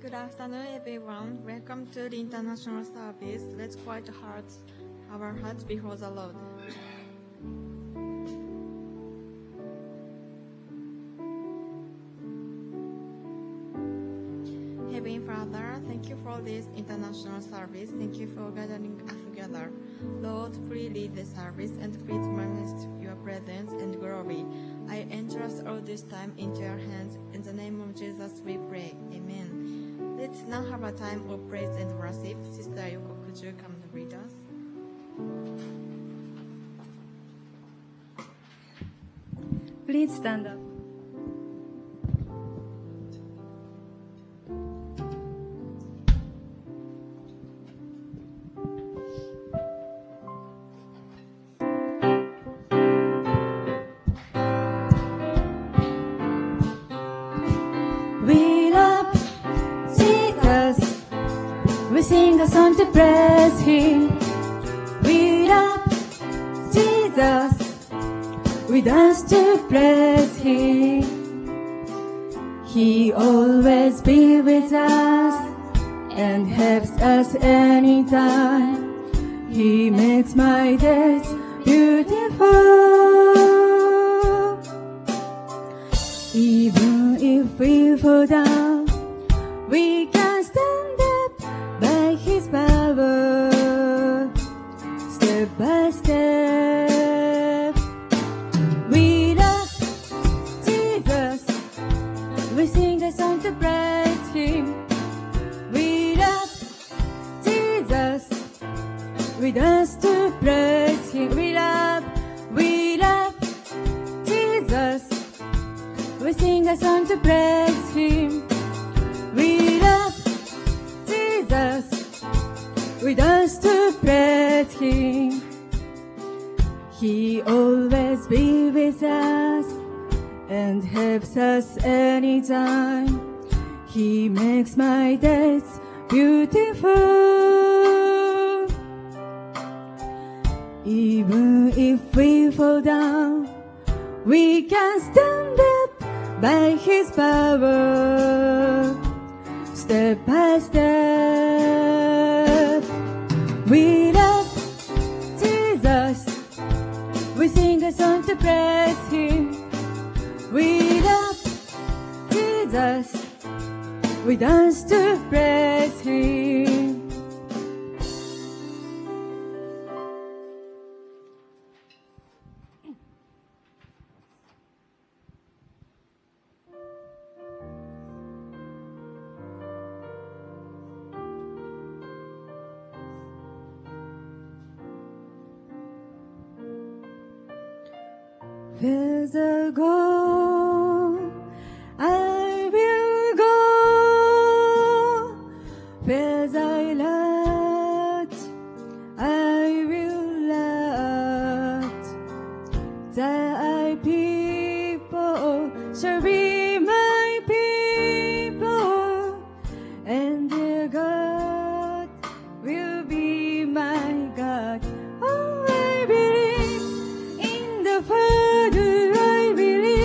Good afternoon, everyone. Welcome to the international service. Let's quiet our hearts before the Lord. Heavenly Father, thank you for this international service. Thank you for gathering us together. Lord, please lead the service and please manifest your presence and glory. I entrust all this time into your hands. In the name of Jesus we pray. Amen. Let's now have a time of praise and worship. Sister Yoko, could you come to read us? Please stand up. We love Jesus. We sing a song to praise Him. We love Jesus. We dance to praise Him. He always be with us and helps us anytime. He makes my days beautiful. Even if we fall down, we can stand up by His power, step by step. We love Jesus. We sing a song to praise Him. We love Jesus. We dance to praise Him. We love Jesus. We sing a song to praise Him. We love Jesus. We dance to praise Him. He always be with us and helps us anytime. He makes my days beautiful. Even if we fall down, we can stand up by His power, step by step. We love Jesus. We sing a song to praise Him. We love Jesus. We dance to praise Him. Where I go, I will go. Where I lodge, I will lodge. Thy people shall be my people, and their God will be my God. Oh, I believe in the Father, I believe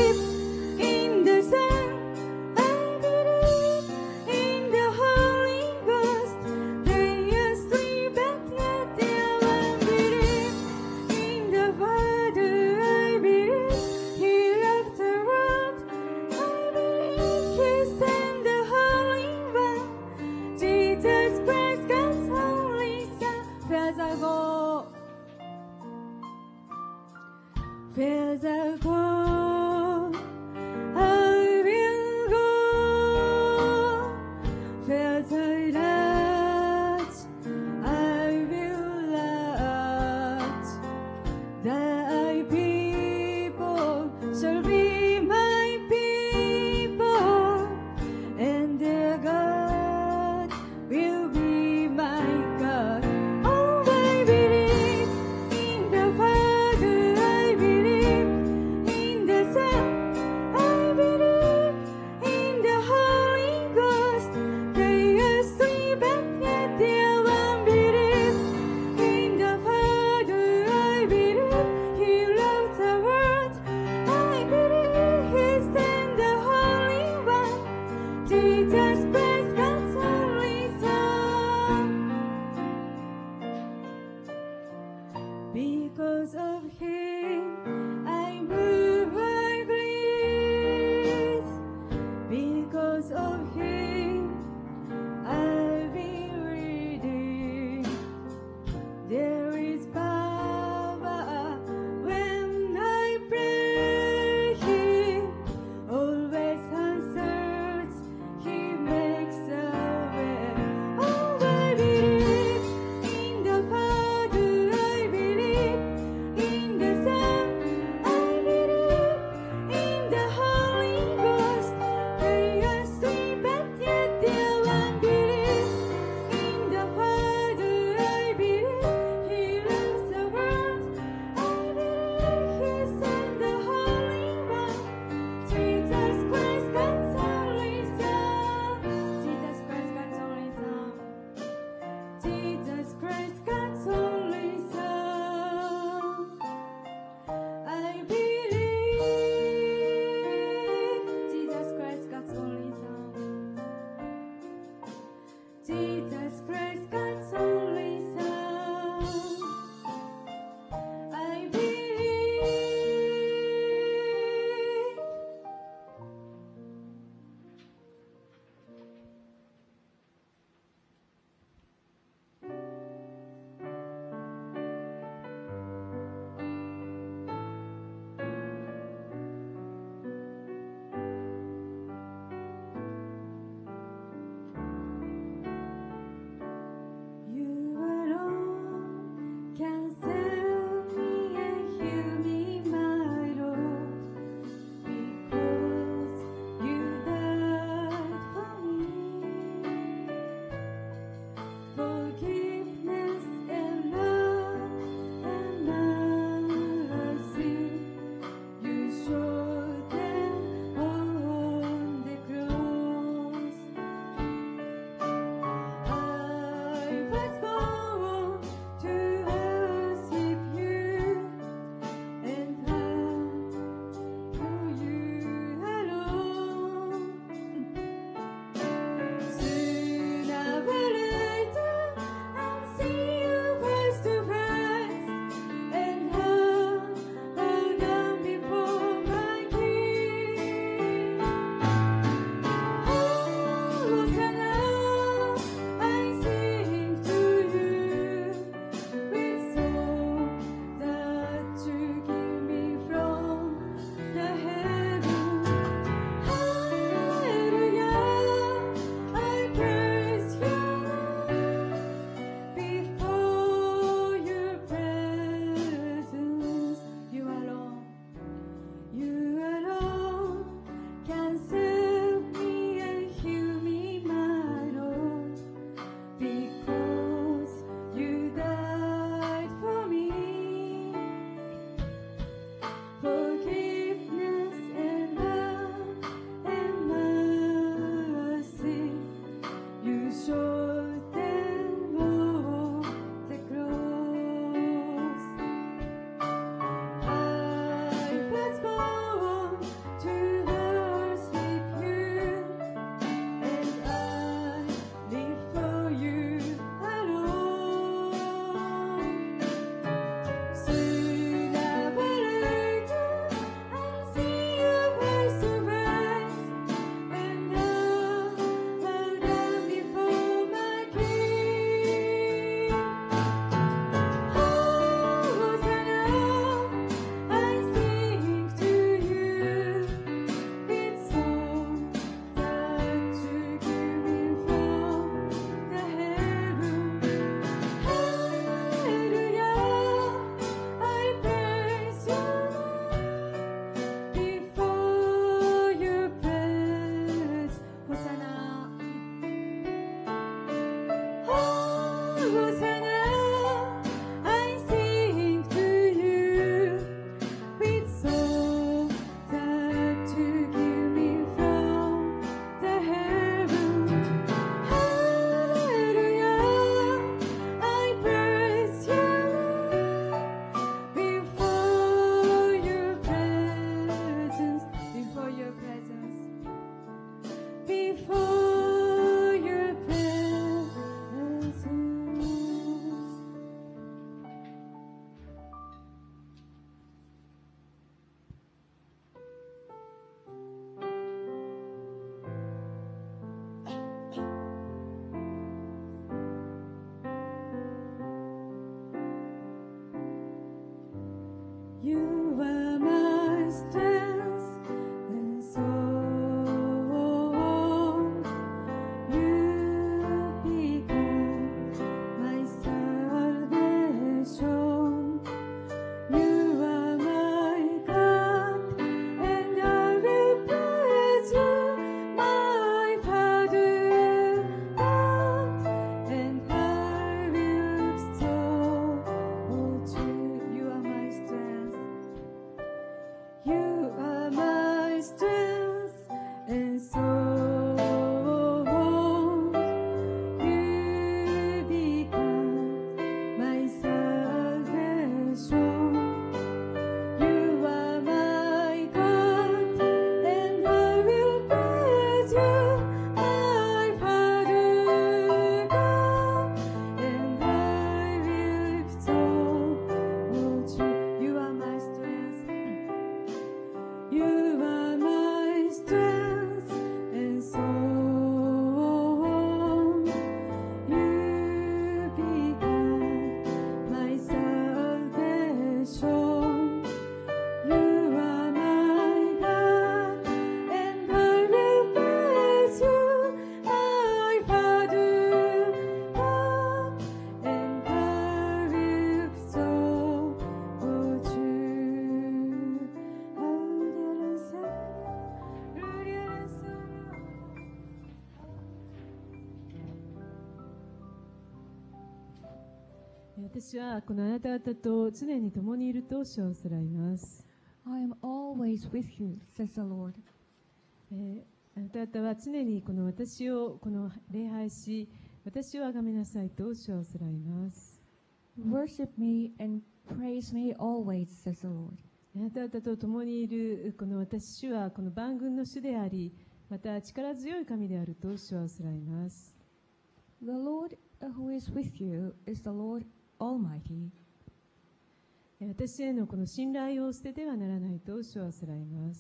私はこのあなた方と常に共にいると主をさらいます。 I am always with you, says the Lord. あなた方は常にこの私をこの礼拝し、私をあがめなさいと主をさらいます。 Worship me and praise me always, says the Lord. あなた方と共にいるこの私主はこの万軍の主であり、また力強い神であると主はさらいます。 The Lord who is with you is the Lord Almighty. 私へのこの信頼を捨ててはならないと主はさらいます。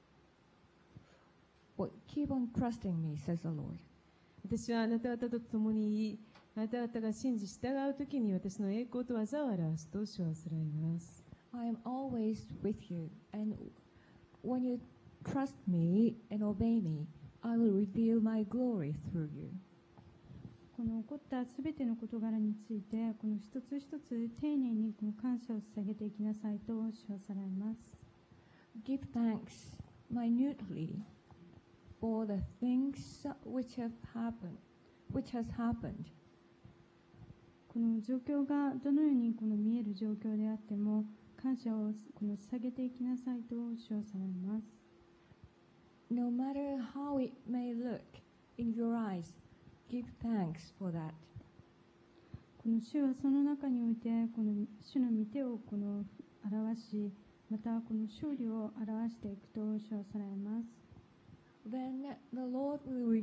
Well, keep on trusting me, says the Lord. 私はあなた方と共にい、あなた方が信じ従うときに私の栄光と技を表すと主はさらいます。 I am always with you, and when you trust me and obey me, I will reveal my glory through you. この起こったすべての事柄について、この一つ一つ丁寧にこの感謝を捧げていきなさいと主はさらいます。 Give thanks minutely for the things which has happened. この状況がどのようにこの見える状況であっても、感謝をこの捧げていきなさいと主はさらいます。 No matter how it may look in your eyes, give thanks for that. この主はその中において、この主の御手をこの表し、またこの勝利を表していくと主はさらいます。 Then the Lord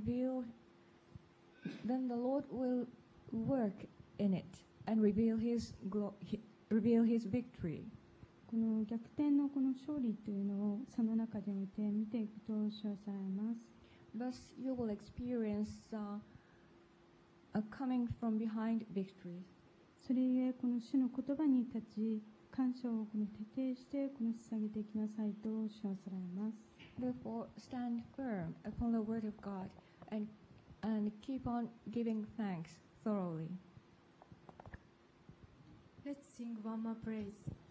will work in it and reveal His victory. この逆転のこの勝利というのをその中で見て見ていくと主はさらいます。 Thus you will experience a coming from behind victory. それゆえこの主の言葉に立ち、感謝をこの徹底してこの捧げていきなさいと主はさらいます。 Therefore, stand firm upon the word of God and keep on giving thanks thoroughly. Let's sing one more praise.